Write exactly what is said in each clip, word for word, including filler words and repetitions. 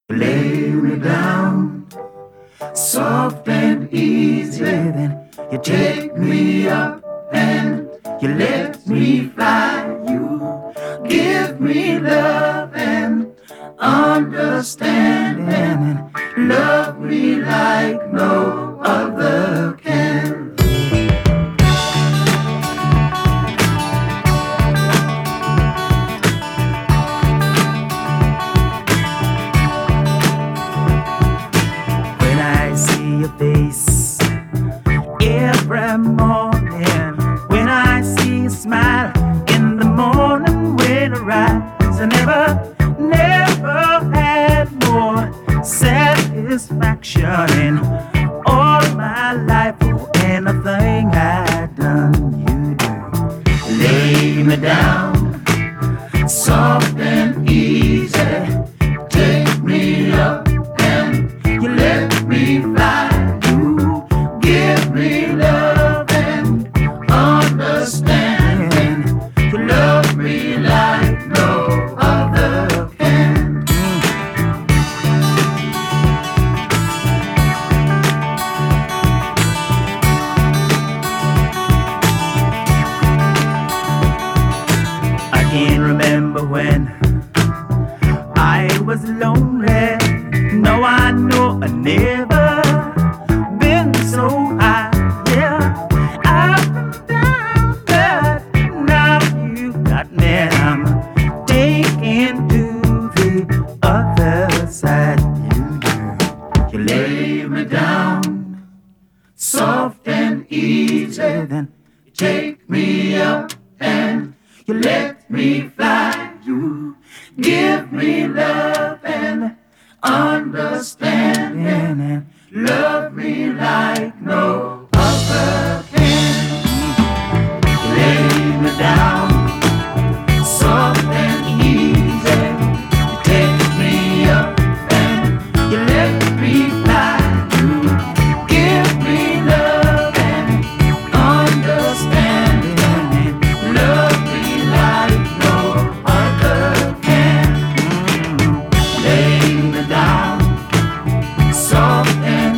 Lay me down, soft and easy, then you take me up and you let me fly. You give me love and understanding and love me like no other can. Your face every morning, when I see you smile in the morning when I rise, I never, never had more satisfaction in all my life for anything I'd done. You do lay me down, soft and easy, take me up and you let me fly. Give me love and understanding. You love me like no other can. I can remember when I was lonely. No, I know I never so high, yeah, up and down, but now you got me, I'm taking to the other side. You do, you lay me down, soft and easy, then you take me up and you let me fly. You give me love and understanding and love me like no other can. Lay me down, soft and easy. You take me up and you let me fly. You give me love and understanding and love me like no other can. Mm. Lay me down, soft and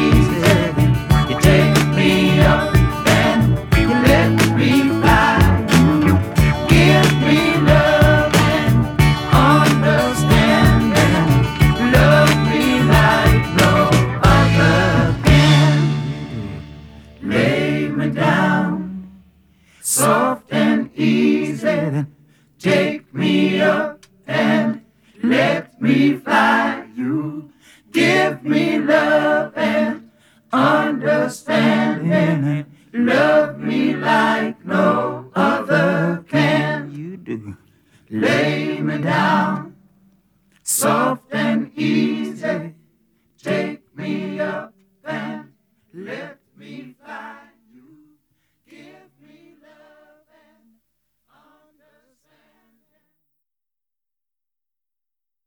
down, soft and easy, then take me up and let me fly. You give me love and understanding and love me like no other can. You do lay me down, soft